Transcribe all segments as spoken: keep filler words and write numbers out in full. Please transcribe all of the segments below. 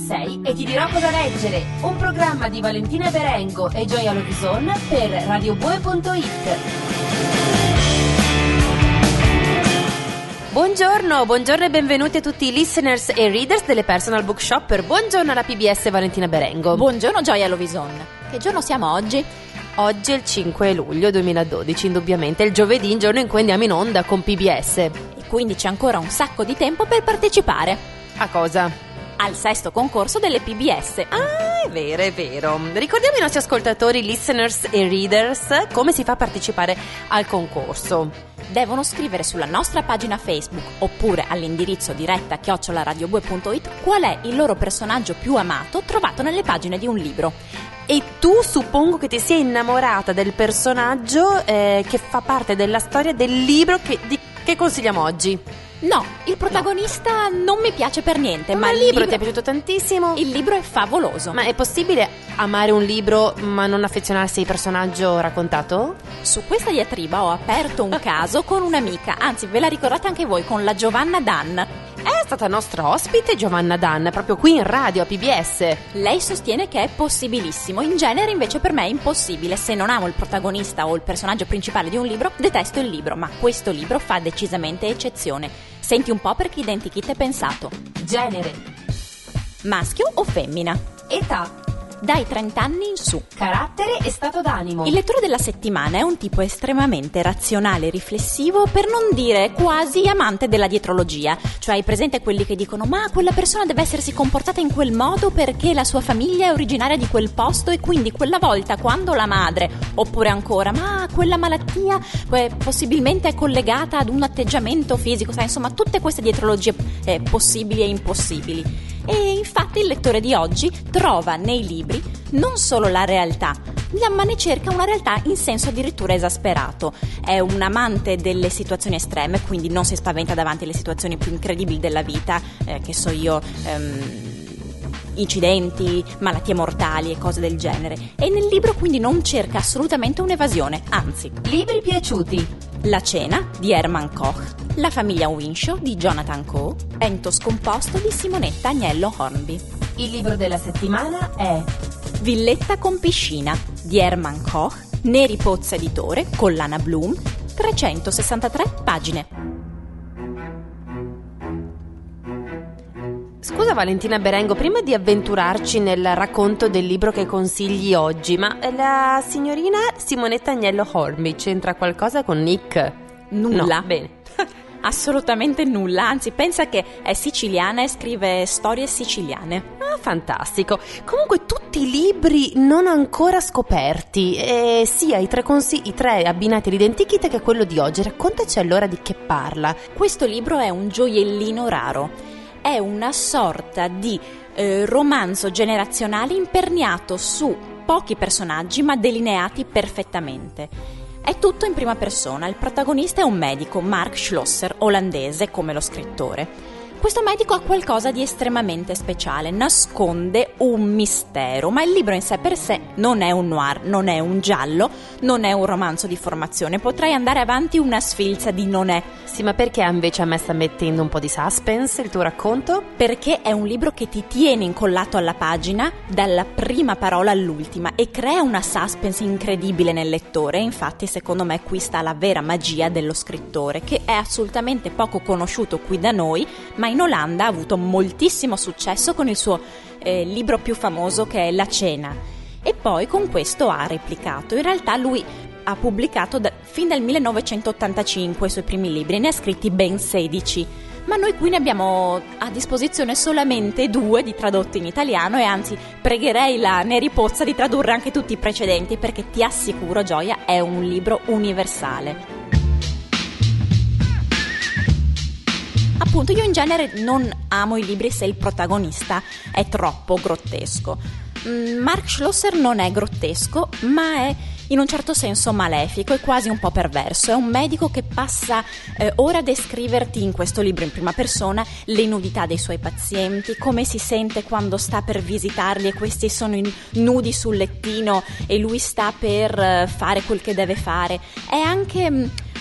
sei e ti dirò cosa leggere. Un programma di Valentina Berengo e Gioia Lovison per radiobue punto it. Buongiorno, buongiorno e benvenuti a tutti i listeners e readers delle Personal Bookshopper. Buongiorno alla P B S Valentina Berengo. Buongiorno Gioia Lovison. Che giorno siamo oggi? Oggi è il cinque luglio duemiladodici, indubbiamente è il giovedì, il giorno in cui andiamo in onda con P B S. E quindi c'è ancora un sacco di tempo per partecipare. A cosa? Al sesto concorso delle P B S. Ah, è vero, è vero. Ricordiamo ai nostri ascoltatori, listeners e readers, come si fa a partecipare al concorso. Devono scrivere sulla nostra pagina Facebook oppure all'indirizzo diretta chiocciola radiobue punto it qual è il loro personaggio più amato trovato nelle pagine di un libro. E tu suppongo che ti sia innamorata del personaggio eh, che fa parte della storia del libro che, di, che consigliamo oggi. No, il protagonista no. non mi piace per niente, ma, ma il il libro libro ti è piaciuto tantissimo? Il libro è favoloso. Ma è possibile amare un libro ma non affezionarsi al personaggio raccontato? Su questa diatriba ho aperto un caso con un'amica, anzi ve la ricordate anche voi, con la Giovanna Dan. È stata nostra ospite Giovanna Dan, proprio qui in radio a P B S. Lei sostiene che è possibilissimo, in genere invece per me è impossibile. Se non amo il protagonista o il personaggio principale di un libro, detesto il libro, ma questo libro fa decisamente eccezione. Senti un po' per che identikit è pensato. Genere. Maschio o femmina? Età. Dai trenta anni in su. Carattere e stato d'animo. Il lettore della settimana è un tipo estremamente razionale e riflessivo, per non dire quasi amante della dietrologia. Cioè hai presente quelli che dicono ma quella persona deve essersi comportata in quel modo perché la sua famiglia è originaria di quel posto e quindi quella volta quando la madre, oppure ancora ma quella malattia eh, possibilmente è collegata ad un atteggiamento fisico, sai, insomma tutte queste dietrologie eh, possibili e impossibili. E infatti il lettore di oggi trova nei libri non solo la realtà, ma ne cerca una realtà in senso addirittura esasperato. È un amante delle situazioni estreme, quindi non si spaventa davanti alle situazioni più incredibili della vita, eh, che so io, ehm, incidenti, malattie mortali e cose del genere. E nel libro quindi non cerca assolutamente un'evasione, anzi. Libri piaciuti. La cena di Hermann Koch, La famiglia Winshaw di Jonathan Coe, Ento scomposto di Simonetta Agnello Hornby. Il libro della settimana è Villetta con piscina di Hermann Koch, Neri Pozza editore, collana Bloom, trecentosessantatré pagine. Scusa Valentina Berengo, prima di avventurarci nel racconto del libro che consigli oggi, ma la signorina Simonetta Agnello Hornby c'entra qualcosa con Nick? Nulla. No, bene. Assolutamente nulla, anzi pensa che è siciliana e scrive storie siciliane. Ah, fantastico. Comunque tutti i libri non ancora scoperti, eh, sia i tre, consigli, i tre abbinati all'identikit che quello di oggi. Raccontaci allora di che parla. Questo libro è un gioiellino raro. È una sorta di eh, romanzo generazionale imperniato su pochi personaggi ma delineati perfettamente. È tutto in prima persona. Il protagonista è un medico, Mark Schlosser, olandese come lo scrittore. Questo medico ha qualcosa di estremamente speciale, nasconde un mistero, ma il libro in sé per sé non è un noir, non è un giallo, non è un romanzo di formazione. Potrei andare avanti una sfilza di non è. Sì, ma perché invece a me sta mettendo un po' di suspense il tuo racconto? Perché è un libro che ti tiene incollato alla pagina dalla prima parola all'ultima e crea una suspense incredibile nel lettore. Infatti secondo me qui sta la vera magia dello scrittore, che è assolutamente poco conosciuto qui da noi, ma in Olanda ha avuto moltissimo successo con il suo eh, libro più famoso che è La cena, e poi con questo ha replicato. In realtà lui ha pubblicato da, fin dal millenovecentottantacinque i suoi primi libri, ne ha scritti ben sedici, ma noi qui ne abbiamo a disposizione solamente due di tradotti in italiano, e anzi pregherei la Neri Pozza di tradurre anche tutti i precedenti, perché ti assicuro, Gioia, è un libro universale. Appunto, io in genere non amo i libri se il protagonista è troppo grottesco. Mark Schlosser non è grottesco, ma è in un certo senso malefico e quasi un po' perverso. È un medico che passa eh, ora a descriverti in questo libro in prima persona le nudità dei suoi pazienti, come si sente quando sta per visitarli e questi sono in, nudi sul lettino e lui sta per eh, fare quel che deve fare. È anche mh,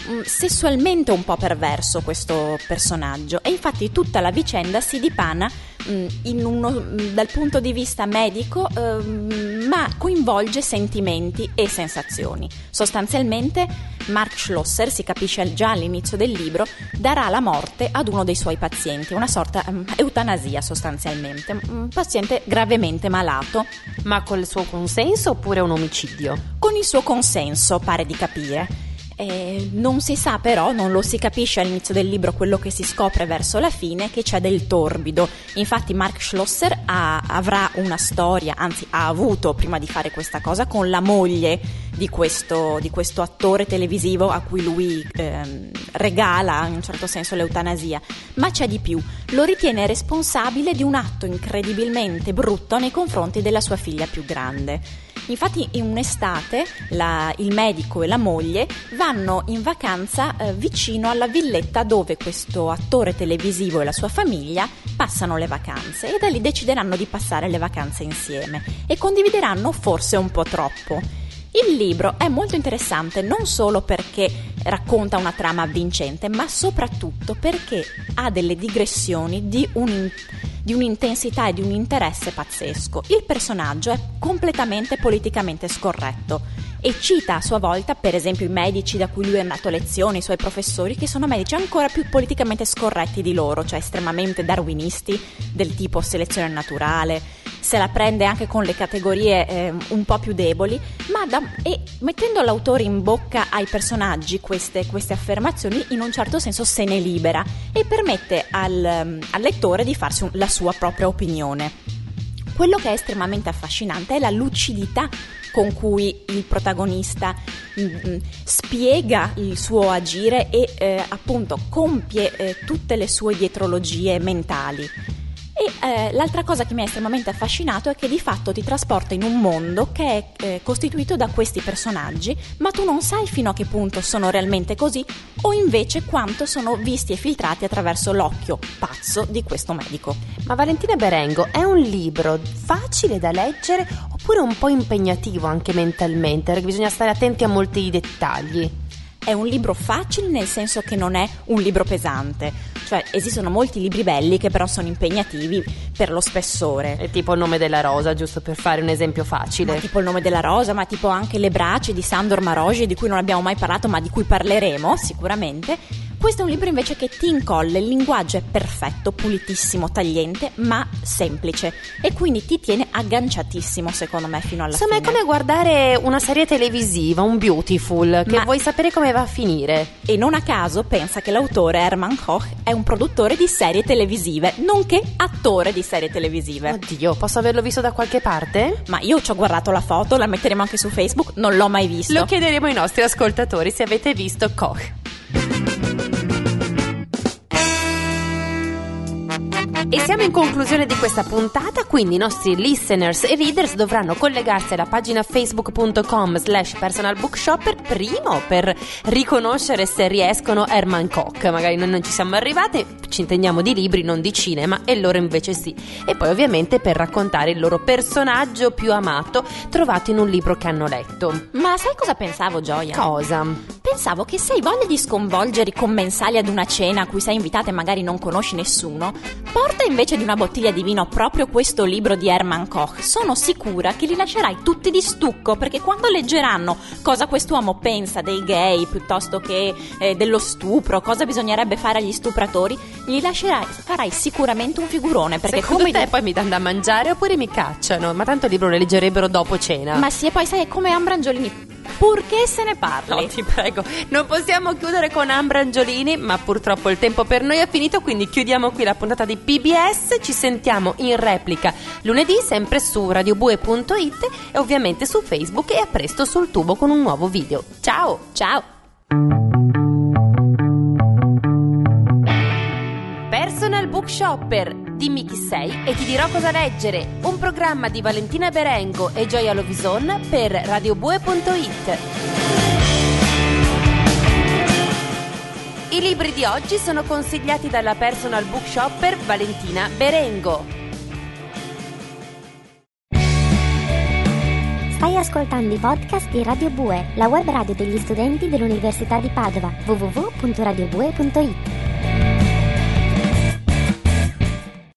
mh, sessualmente un po' perverso questo personaggio, e infatti tutta la vicenda si dipana mh, in uno, mh, dal punto di vista medico, mh, ma coinvolge sentimenti e sensazioni. Sostanzialmente Mark Schlosser, si capisce già all'inizio del libro, darà la morte ad uno dei suoi pazienti, una sorta um, eutanasia sostanzialmente, un paziente gravemente malato. Ma con il suo consenso oppure un omicidio? Con il suo consenso, pare di capire. Eh, non si sa però, non lo si capisce all'inizio del libro, quello che si scopre verso la fine, che c'è del torbido. Infatti Mark Schlosser ha, avrà una storia, anzi ha avuto prima di fare questa cosa, con la moglie di questo, di questo attore televisivo a cui lui eh, regala in un certo senso l'eutanasia. Ma c'è di più, lo ritiene responsabile di un atto incredibilmente brutto nei confronti della sua figlia più grande. Infatti in un'estate la, il medico e la moglie vanno in vacanza eh, vicino alla villetta dove questo attore televisivo e la sua famiglia passano le vacanze, e da lì decideranno di passare le vacanze insieme e condivideranno forse un po' troppo. Il libro è molto interessante non solo perché racconta una trama avvincente, ma soprattutto perché ha delle digressioni di un di un'intensità e di un interesse pazzesco. Il personaggio è completamente politicamente scorretto e cita a sua volta, per esempio, i medici da cui lui ha dato lezioni, i suoi professori, che sono medici ancora più politicamente scorretti di loro, cioè estremamente darwinisti, del tipo selezione naturale, se la prende anche con le categorie eh, un po' più deboli, ma da, e mettendo l'autore in bocca ai personaggi queste, queste affermazioni, in un certo senso se ne libera e permette al, al lettore di farsi un, la sua propria opinione. Quello che è estremamente affascinante è la lucidità con cui il protagonista mh, spiega il suo agire e eh, appunto compie eh, tutte le sue dietrologie mentali. E eh, l'altra cosa che mi ha estremamente affascinato è che di fatto ti trasporta in un mondo che è eh, costituito da questi personaggi, ma tu non sai fino a che punto sono realmente così o invece quanto sono visti e filtrati attraverso l'occhio pazzo di questo medico. Ma Valentina Berengo, è un libro facile da leggere oppure un po' impegnativo anche mentalmente, perché bisogna stare attenti a molti dettagli? È un libro facile nel senso che non è un libro pesante, cioè esistono molti libri belli che però sono impegnativi per lo spessore. È tipo Il nome della rosa, giusto per fare un esempio facile. Ma tipo Il nome della rosa, ma tipo anche Le braccia di Sandor Marogi, di cui non abbiamo mai parlato ma di cui parleremo sicuramente. Questo è un libro invece che ti incolla, il linguaggio è perfetto, pulitissimo, tagliente, ma semplice e quindi ti tiene agganciatissimo secondo me fino alla Insomma, fine. è come guardare una serie televisiva, un Beautiful, che Ma... vuoi sapere come va a finire. E non a caso pensa che l'autore Hermann Koch è un produttore di serie televisive, nonché attore di serie televisive. Oddio, posso averlo visto da qualche parte? Ma io ci ho guardato la foto, la metteremo anche su Facebook, non l'ho mai visto. Lo chiederemo ai nostri ascoltatori se avete visto Koch. E siamo in conclusione di questa puntata, quindi i nostri listeners e readers dovranno collegarsi alla pagina facebook.com slash personalbookshopper, primo per riconoscere se riescono Hermann Koch, magari noi non ci siamo arrivati, ci intendiamo di libri, non di cinema, e loro invece sì, e poi ovviamente per raccontare il loro personaggio più amato trovato in un libro che hanno letto. Ma sai cosa pensavo, Gioia? Cosa? Pensavo che se hai voglia di sconvolgere i commensali ad una cena a cui sei invitata e magari non conosci nessuno, porta invece di una bottiglia di vino proprio questo libro di Hermann Koch. Sono sicura che li lascerai tutti di stucco, perché quando leggeranno cosa quest'uomo pensa dei gay piuttosto che eh, dello stupro, cosa bisognerebbe fare agli stupratori, gli lascerai, farai sicuramente un figurone, perché secondo come te di... poi mi danno da mangiare oppure mi cacciano? Ma tanto il libro lo leggerebbero dopo cena. Ma sì, e poi sai, è come Ambrangiolini, purché se ne parli. No, ti prego, non possiamo chiudere con Ambrangiolini, ma purtroppo il tempo per noi è finito, quindi chiudiamo qui la puntata di P B S. Ci sentiamo in replica lunedì sempre su radiobue punto it e ovviamente su Facebook, e a presto sul tubo con un nuovo video. Ciao! Ciao! Personal Bookshopper, dimmi chi sei e ti dirò cosa leggere. Un programma di Valentina Berengo e Gioia Lovison per radiobue punto it. I libri di oggi sono consigliati dalla Personal Bookshopper Valentina Berengo. Stai Stai ascoltando i podcast di Radio Bue, la web radio degli studenti dell'Università di Padova. w w w punto radio bue punto i t